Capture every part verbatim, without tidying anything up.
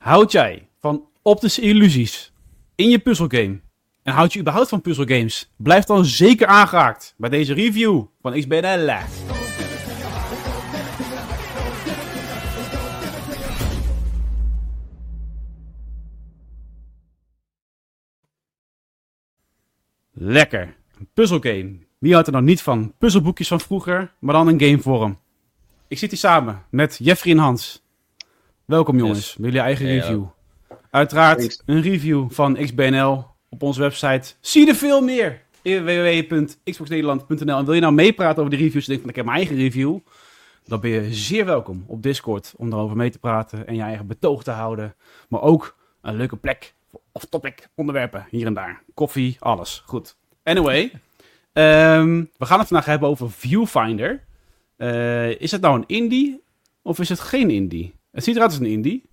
Houd jij van optische illusies in je puzzelgame? En houd je überhaupt van puzzelgames? Blijf dan zeker aangehaakt bij deze review van X B N L. Lekker. Een puzzelgame. Wie houdt er nou niet van? Puzzelboekjes van vroeger, maar dan in gamevorm. Ik zit hier samen met Jeffrey en Hans. Welkom jongens, yes. Bij jullie eigen hey, review. Hello. Uiteraard Thanks. Een review van X B N L op onze website. Zie er veel meer! w w w punt xbox nederland punt n l. En wil je nou meepraten over de reviews en denk van ik heb mijn eigen review? Dan ben je zeer welkom op Discord om daarover mee te praten en je eigen betoog te houden. Maar ook een leuke plek voor off-topic onderwerpen hier en daar. Koffie, alles. Goed. Anyway, um, we gaan het vandaag hebben over Viewfinder. Uh, is het nou een indie of is het geen indie? Het ziet eruit als een indie.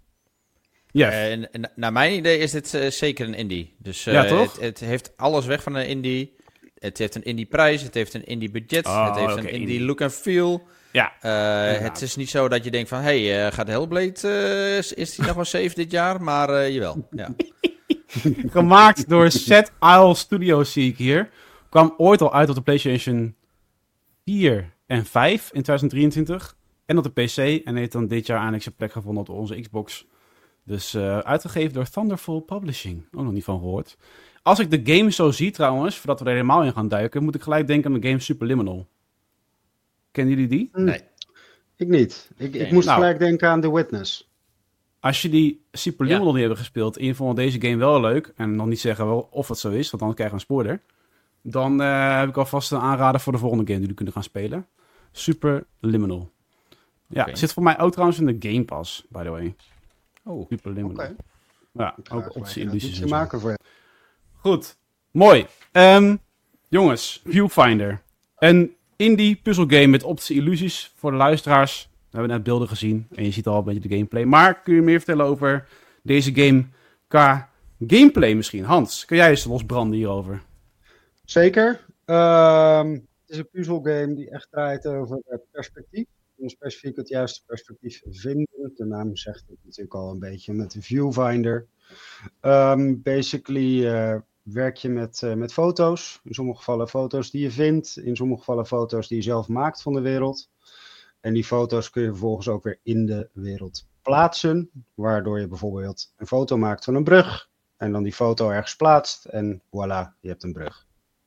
Ja. Uh, n- naar mijn idee is dit uh, zeker een indie. Dus uh, ja, toch? Het, het heeft alles weg van een indie. Het heeft een indie prijs, het heeft een indie budget, oh, het heeft okay, een indie, indie look and feel. Ja. Uh, het is niet zo dat je denkt van, hé, hey, uh, gaat Hellblade, uh, is, is die nog wel safe dit jaar? Maar uh, jawel, ja. Gemaakt door Set Isle Studios zie ik hier. Kwam ooit al uit op de PlayStation vier en vijf in twintig drieëntwintig. En op de P C. En heeft dan dit jaar eindelijk zijn plek gevonden op onze Xbox. Dus uh, uitgegeven door Thunderful Publishing. Ook nog niet van gehoord. Als ik de game zo zie trouwens, voordat we er helemaal in gaan duiken, moet ik gelijk denken aan de game Superliminal. Kennen jullie die? Nee. Ik niet. Ik, ik moest nou, gelijk denken aan The Witness. Als je die Superliminal ja. die hebben gespeeld en je vond deze game wel leuk, en nog niet zeggen wel of het zo is, want dan krijg je een spoiler, dan uh, heb ik alvast een aanrader voor de volgende game die jullie kunnen gaan spelen. Superliminal. Ja, okay. Zit voor mij ook trouwens in de Game Pass, by the way. Oh, Superliminal. Okay. Ja, ook op zijn illusies en maken voor je. Goed, mooi. Um, jongens, Viewfinder. Een indie puzzelgame met optische illusies voor de luisteraars. We hebben net beelden gezien en je ziet al een beetje de gameplay. Maar kun je meer vertellen over deze game qua gameplay misschien? Hans, kun jij eens losbranden hierover? Zeker. Um, het is een puzzelgame die echt draait over perspectief. En specifiek het juiste perspectief vinden. De naam zegt het natuurlijk al een beetje met de Viewfinder. Um, basically uh, werk je met, uh, met foto's. In sommige gevallen foto's die je vindt. In sommige gevallen foto's die je zelf maakt van de wereld. En die foto's kun je vervolgens ook weer in de wereld plaatsen. Waardoor je bijvoorbeeld een foto maakt van een brug. En dan die foto ergens plaatst. En voilà, je hebt een brug.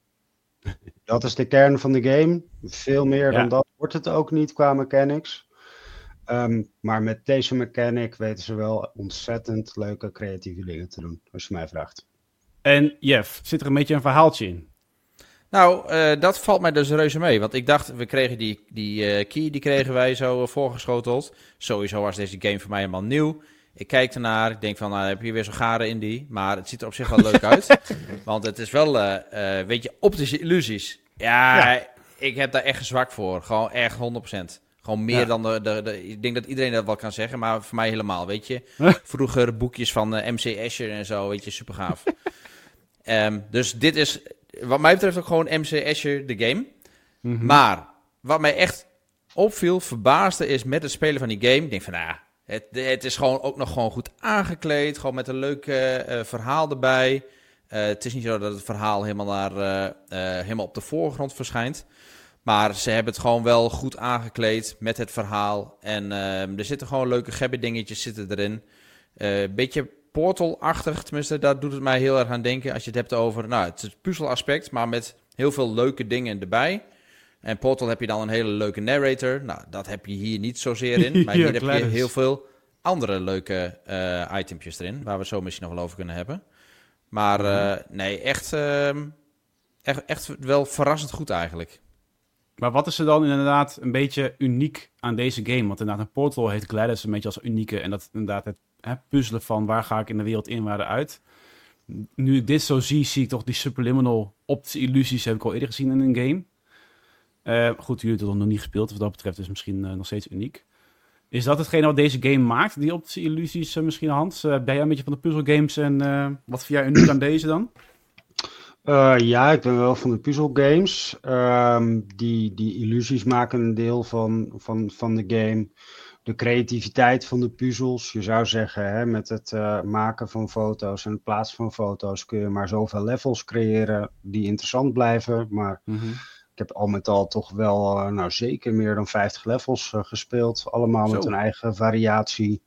Dat is de kern van de game. Veel meer ja. dan dat wordt het ook niet qua mechanics. Um, maar met deze mechanic weten ze wel ontzettend leuke creatieve dingen te doen. Als je mij vraagt. En Jeff, zit er een beetje een verhaaltje in? Nou, uh, dat valt mij dus reuze mee. Want ik dacht, we kregen die, die uh, key, die kregen wij zo uh, voorgeschoteld. Sowieso was deze game voor mij helemaal nieuw. Ik kijk ernaar, ik denk van, nou heb je weer zo'n gare indie. Maar het ziet er op zich wel leuk uit. Want het is wel, uh, uh, weet je, optische illusies. Ja, ja, ik heb daar echt zwak voor. Gewoon echt honderd procent. Gewoon meer ja. dan de, de, de... Ik denk dat iedereen dat wel kan zeggen, maar voor mij helemaal, weet je. Vroeger boekjes van uh, M C Escher en zo, weet je, super gaaf. um, dus dit is, wat mij betreft ook gewoon M C Escher de game. Mm-hmm. Maar, wat mij echt opviel, verbaasde is met het spelen van die game. Ik denk van, nou, het, het is gewoon ook nog gewoon goed aangekleed. Gewoon met een leuk uh, uh, verhaal erbij. Uh, het is niet zo dat het verhaal helemaal, naar, uh, uh, helemaal op de voorgrond verschijnt. Maar ze hebben het gewoon wel goed aangekleed met het verhaal. En uh, er zitten gewoon leuke gebbe dingetjes zitten erin. Een uh, beetje Portal-achtig, tenminste, daar doet het mij heel erg aan denken. Als je het hebt over, nou, het is het puzzelaspect, maar met heel veel leuke dingen erbij. En Portal heb je dan een hele leuke narrator. Nou, dat heb je hier niet zozeer in. Maar hier ja, heb je heel veel andere leuke uh, itempjes erin. Waar we zo misschien nog wel over kunnen hebben. Maar uh, nee, echt, uh, echt, echt wel verrassend goed eigenlijk. Maar wat is er dan inderdaad een beetje uniek aan deze game? Want inderdaad, een Portal heeft Gladys een beetje als unieke. En dat inderdaad het hè, puzzelen van waar ga ik in de wereld in, waar eruit. Nu ik dit zo zie, zie ik toch die Superliminal optische illusies heb ik al eerder gezien in een game. Uh, goed, jullie hebben het nog niet gespeeld, wat dat betreft is misschien uh, nog steeds uniek. Is dat hetgene wat deze game maakt, die optische illusies uh, misschien, Hans? Uh, ben jij een beetje van de puzzelgames en uh, wat vind jij uniek aan deze dan? Uh, ja, ik ben wel van de puzzelgames. Um, die, die illusies maken een deel van, van, van de game. de creativiteit van de puzzels. Je zou zeggen, hè, met het uh, maken van foto's en het plaatsen van foto's kun je maar zoveel levels creëren die interessant blijven. Maar mm-hmm. ik heb al met al toch wel uh, nou, zeker meer dan vijftig levels uh, gespeeld. Allemaal Zo. met een eigen variatie.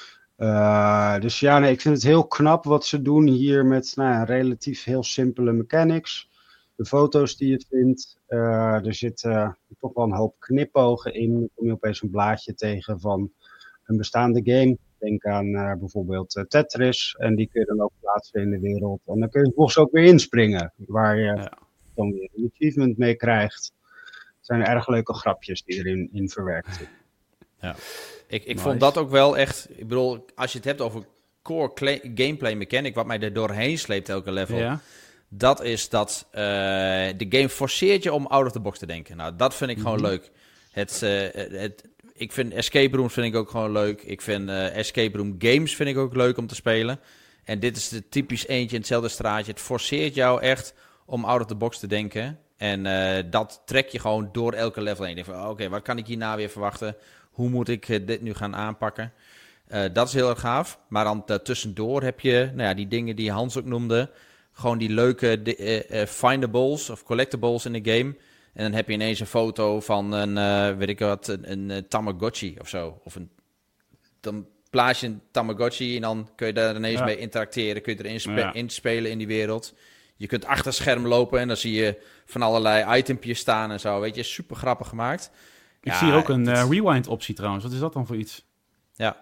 Uh, dus ja, nee, ik vind het heel knap wat ze doen hier met nou ja, relatief heel simpele mechanics. De foto's die je vindt, uh, er zit uh, toch wel een hoop knipogen in. Dan kom je opeens een blaadje tegen van een bestaande game. Denk aan uh, bijvoorbeeld uh, Tetris. En die kun je dan ook plaatsen in de wereld. En dan kun je vervolgens ook weer inspringen. Waar je ja. dan weer een achievement mee krijgt. Het zijn erg leuke grapjes die erin in verwerkt zitten. Ja. Ik, ik nice. vond dat ook wel echt... Ik bedoel, als je het hebt over core cla- gameplay mechanic... wat mij er doorheen sleept elke level... Ja. Dat is dat uh, de game forceert je om out of the box te denken. Nou, dat vind ik mm-hmm. gewoon leuk. Het, uh, het, ik vind escape rooms vind ik ook gewoon leuk. Ik vind uh, escape room games vind ik ook leuk om te spelen. En dit is de typisch eentje in hetzelfde straatje. Het forceert jou echt om out of the box te denken. En uh, dat trek je gewoon door elke level heen. Je denkt van, oké, okay, wat kan ik hierna weer verwachten? Hoe moet ik uh, dit nu gaan aanpakken? Uh, dat is heel erg gaaf. Maar dan uh, tussendoor heb je nou ja, die dingen die Hans ook noemde... Gewoon die leuke uh, uh, findables of collectibles in de game. En dan heb je ineens een foto van een, uh, weet ik wat, een, een uh, Tamagotchi of zo. Of een, dan plaats je een Tamagotchi en dan kun je daar ineens ja. mee interacteren. Kun je erin spe- ja. inspelen in die wereld. Je kunt achter het scherm lopen en dan zie je van allerlei itempjes staan en zo. Weet je, super grappig gemaakt. Ik ja, zie hier ook een uh, rewind optie trouwens. Wat is dat dan voor iets? Ja.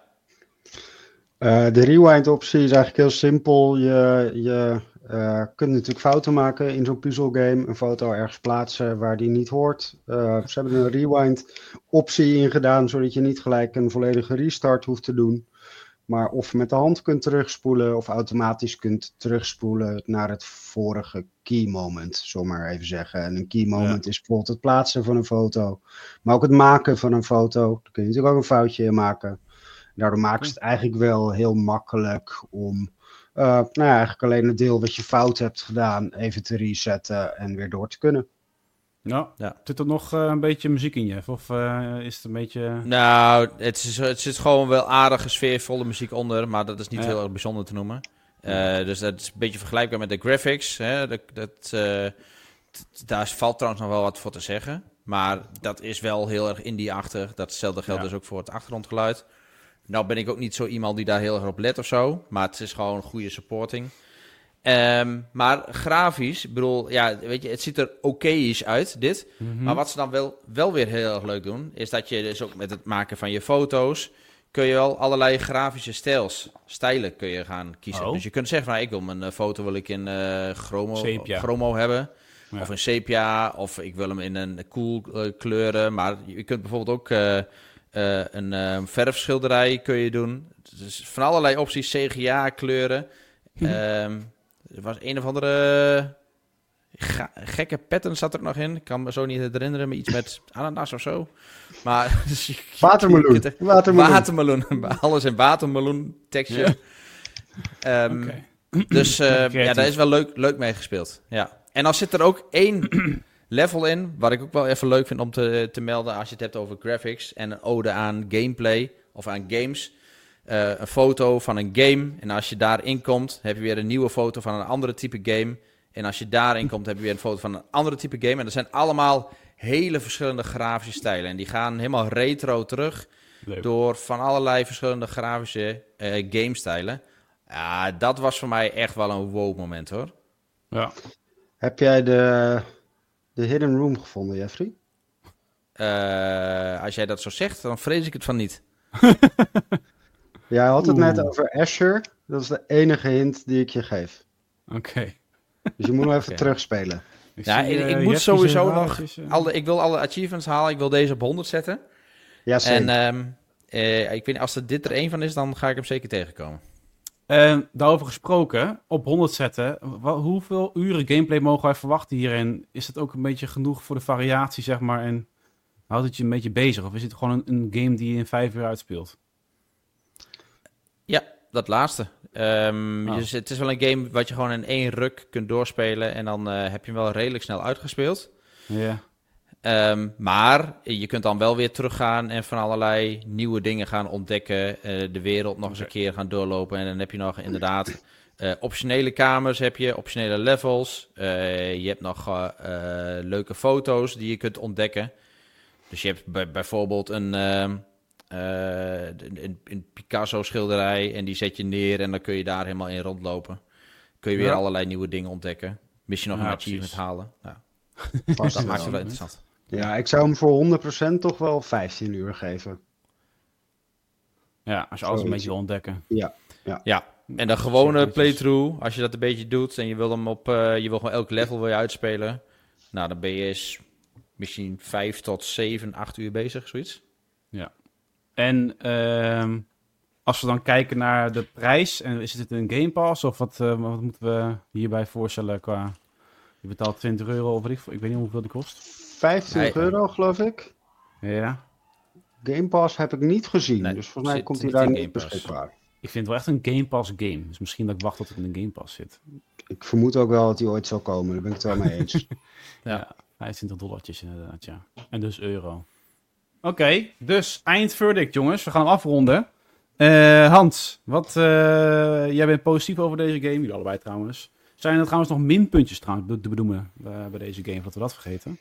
Uh, de rewind optie is eigenlijk heel simpel. Je... je... Uh, kunt natuurlijk fouten maken in zo'n puzzelgame. Een foto ergens plaatsen waar die niet hoort. Uh, ze hebben een rewind optie ingedaan, zodat je niet gelijk een volledige restart hoeft te doen. Maar of met de hand kunt terugspoelen of automatisch kunt terugspoelen naar het vorige key moment, zomaar even zeggen. En een key moment ja. is bijvoorbeeld het plaatsen van een foto. Maar ook het maken van een foto. Daar kun je natuurlijk ook een foutje in maken. Daardoor maakt het eigenlijk wel heel makkelijk om... Uh, nou ja, eigenlijk alleen het deel wat je fout hebt gedaan even te resetten en weer door te kunnen. Ja, ja. Zit er nog uh, een beetje muziek in, Jeff? Of uh, is het een beetje... Nou, het, is, het zit gewoon wel aardige sfeervolle muziek onder, maar dat is niet ja. heel erg bijzonder te noemen. Uh, ja. Dus dat is een beetje vergelijkbaar met de graphics. Hè? Dat, dat, uh, t- daar valt trouwens nog wel wat voor te zeggen. Maar dat is wel heel erg indie-achtig. Datzelfde geldt ja. dus ook voor het achtergrondgeluid. Nou ben ik ook niet zo iemand die daar heel erg op let of zo. Maar het is gewoon een goede supporting. Um, maar grafisch, ik bedoel, ja, weet je, het ziet er oké-ish uit, dit. Mm-hmm. Maar wat ze dan wel, wel weer heel erg leuk doen... is dat je dus ook met het maken van je foto's... kun je wel allerlei grafische stijls, stijlen kun je gaan kiezen. Oh. Dus je kunt zeggen van, ik wil mijn foto wil ik in uh, chromo, chromo hebben... Ja. Of een sepia, of ik wil hem in een cool uh, kleuren. Maar je kunt bijvoorbeeld ook... Uh, Uh, een uh, verfschilderij kun je doen. Dus van allerlei opties, C G A-kleuren. um, er was een of andere ga- gekke pattern zat er nog in. Ik kan me zo niet herinneren, maar iets met ananas of zo. Maar, dus je, watermeloen. Je, je, watermeloen. Watermeloen. Alles in watermeloen texture. Ja. Um, okay. Dus uh, ja, daar is wel leuk, leuk mee gespeeld. Ja. En dan zit er ook één... level in, wat ik ook wel even leuk vind om te, te melden als je het hebt over graphics en een ode aan gameplay of aan games. Uh, een foto van een game en als je daarin komt, heb je weer een nieuwe foto van een andere type game. En als je daarin komt, heb je weer een foto van een andere type game. En dat zijn allemaal hele verschillende grafische stijlen. En die gaan helemaal retro terug leuk. Door van allerlei verschillende grafische uh, game-stijlen. Ja, dat was voor mij echt wel een wow-moment, hoor. Ja. Heb jij de... de Hidden Room gevonden, Jeffrey? Uh, als jij dat zo zegt, dan vrees ik het van niet. Jij had het Oeh. net over Asher. Dat is de enige hint die ik je geef. Oké. Okay. Dus je moet nog even okay. terugspelen. Ik, ja, zie, uh, ik moet sowieso nog... Uh... Alle, ik wil alle achievements halen. Ik wil deze op honderd zetten. Ja, zeker. En um, uh, ik weet niet, als er dit er één van is, dan ga ik hem zeker tegenkomen. Uh, daarover gesproken, op honderd zetten, wat, hoeveel uren gameplay mogen wij verwachten hierin? Is het ook een beetje genoeg voor de variatie, zeg maar, en houdt het je een beetje bezig? Of is het gewoon een, een game die je in vijf uur uitspeelt? Ja, dat laatste. Um, oh. dus het is wel een game wat je gewoon in één ruk kunt doorspelen en dan uh, heb je hem wel redelijk snel uitgespeeld. Ja. Um, maar je kunt dan wel weer teruggaan en van allerlei nieuwe dingen gaan ontdekken. Uh, de wereld nog eens een keer gaan doorlopen. En dan heb je nog inderdaad uh, optionele kamers, heb je optionele levels. Uh, je hebt nog uh, uh, leuke foto's die je kunt ontdekken. Dus je hebt b- bijvoorbeeld een, uh, uh, een, een Picasso schilderij en die zet je neer en dan kun je daar helemaal in rondlopen. Kun je weer Ja. allerlei nieuwe dingen ontdekken. Mis je nog Ja, een achievement precies. halen. Ja. Vast Dat wel. maakt het wel interessant. Ja, ik zou hem voor honderd procent toch wel vijftien uur geven. Ja, als je alles een Zoiets. beetje wil ontdekken. Ja, en de gewone Zeker. playthrough, als je dat een beetje doet en je wil hem op, uh, je wil gewoon elk level wil je uitspelen, nou dan ben je eens misschien vijf tot zeven, acht uur bezig, zoiets. En ehm, als we dan kijken naar de prijs, en is het een Game Pass of wat, uh, wat moeten we hierbij voorstellen qua... Je betaalt twintig euro of ik, ik weet niet hoeveel die kost. vijfentwintig Nee. euro geloof ik. Ja, Game Pass heb ik niet gezien, Nee, dus volgens mij zit komt hij niet daar in niet Game Pass. beschikbaar. ik vind het wel echt een Game Pass game. Dus misschien dat ik wacht tot het in de Game Pass zit. Ik vermoed ook wel dat hij ooit zal komen, daar ben ik het wel mee eens. Ja. vijfentwintig dollartjes inderdaad, ja. En dus euro. Oké, okay, dus eindverdict jongens. We gaan hem afronden. Uh, Hans, wat, uh, jij bent positief over deze game. Jullie allebei trouwens. Zijn er trouwens nog minpuntjes trouwens te benoemen uh, bij deze game, dat we dat vergeten?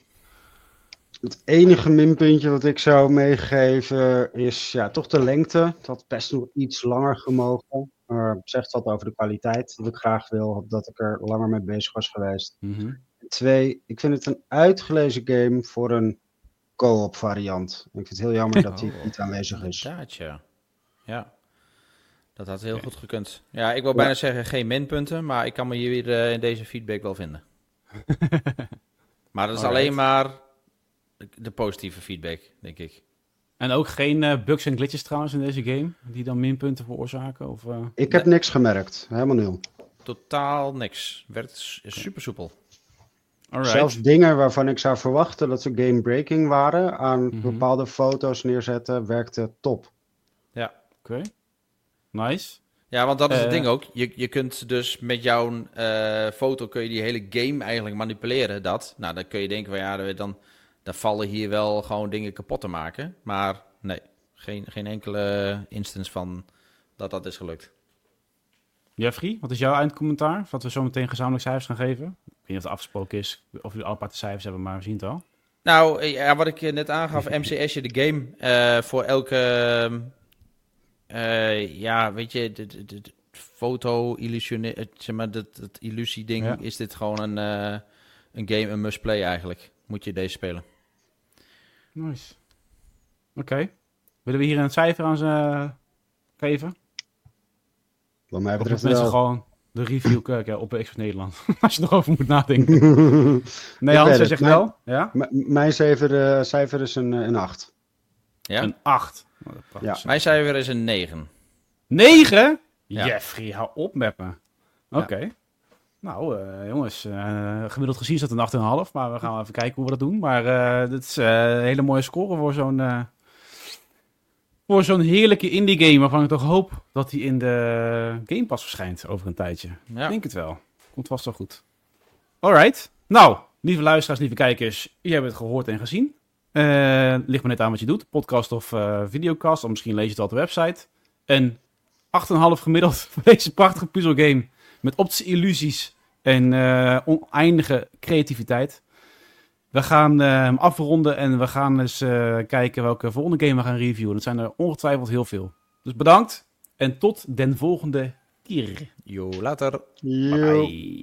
Het enige minpuntje wat ik zou meegeven is ja, toch de lengte. Het had best nog iets langer gemogen. Maar het zegt wat over de kwaliteit dat ik graag wil, dat ik er langer mee bezig was geweest. Mm-hmm. Twee, ik vind het een uitgelezen game voor een co-op variant. Ik vind het heel jammer dat die Oh, niet aanwezig is. Inderdaad, ja. Ja, dat had heel goed gekund. Ja, ik wil bijna Ja. zeggen geen minpunten, maar ik kan me hier weer uh, in deze feedback wel vinden. Maar dat is Alright. alleen maar de, de positieve feedback, denk ik. En ook geen uh, bugs en glitches trouwens in deze game, die dan minpunten veroorzaken? Of, uh... Ik heb niks gemerkt, helemaal nul. Totaal niks. Werkt s- super soepel. Alright. Zelfs dingen waarvan ik zou verwachten dat ze game-breaking waren, aan Mhm. bepaalde foto's neerzetten, werkte top. Oké, okay. Nice. Ja, want dat is het Eh. ding ook. Je, je kunt dus met jouw uh, foto kun je die hele game eigenlijk manipuleren. Dat. Nou, dan kun je denken van ja, dan, dan vallen hier wel gewoon dingen kapot te maken. Maar nee, geen, geen enkele instance van dat dat is gelukt. Jeffrey, wat is jouw eindcommentaar? Wat we zo meteen gezamenlijk cijfers gaan geven? Ik weet niet of het afgesproken is, of jullie aparte cijfers hebben, maar we zien het al. Nou, ja, wat ik net aangaf, M C S je de game uh, voor elke... Uh, ja, weet je, de, de, de foto, illusione, zeg maar, dat, dat illusie-ding, ja. Is dit gewoon een, uh, een game, een must-play eigenlijk. Moet je deze spelen. Nice. Oké. Okay. Willen we hier een cijfer aan ze uh, geven? Wat mij Of betreft mensen wel. gewoon de review kijken op Xbox Nederland. Als je er nog over moet nadenken. Nee, Hans, jij zegt mijn, wel. Ja? M- mijn cijfer, uh, cijfer is een, een acht. Ja? Een acht. Oh, ja. Mijn cijfer is een negen. negen? Ja. Jeffrey, hou op met me. Oké. Okay. Ja. Nou, uh, jongens, uh, gemiddeld gezien is dat een acht komma vijf, maar we gaan even kijken hoe we dat doen. Maar uh, dit is uh, een hele mooie score voor zo'n, uh, voor zo'n heerlijke indie game, waarvan ik toch hoop dat die in de Game Pass verschijnt over een tijdje. Ja. Ik denk het wel. Komt vast wel goed. Alright. Nou, lieve luisteraars, lieve kijkers, jullie hebben het gehoord en gezien. Uh, ligt me net aan wat je doet. Podcast of uh, videocast. Of misschien lees je het al op de website. Een acht komma vijf gemiddeld voor deze prachtige puzzelgame. Met optische illusies. En uh, oneindige creativiteit. We gaan hem uh, afronden. En we gaan eens uh, kijken welke volgende game we gaan reviewen. Dat zijn er ongetwijfeld heel veel. Dus bedankt. En tot den volgende keer. Jo, later. Yo. Bye bye.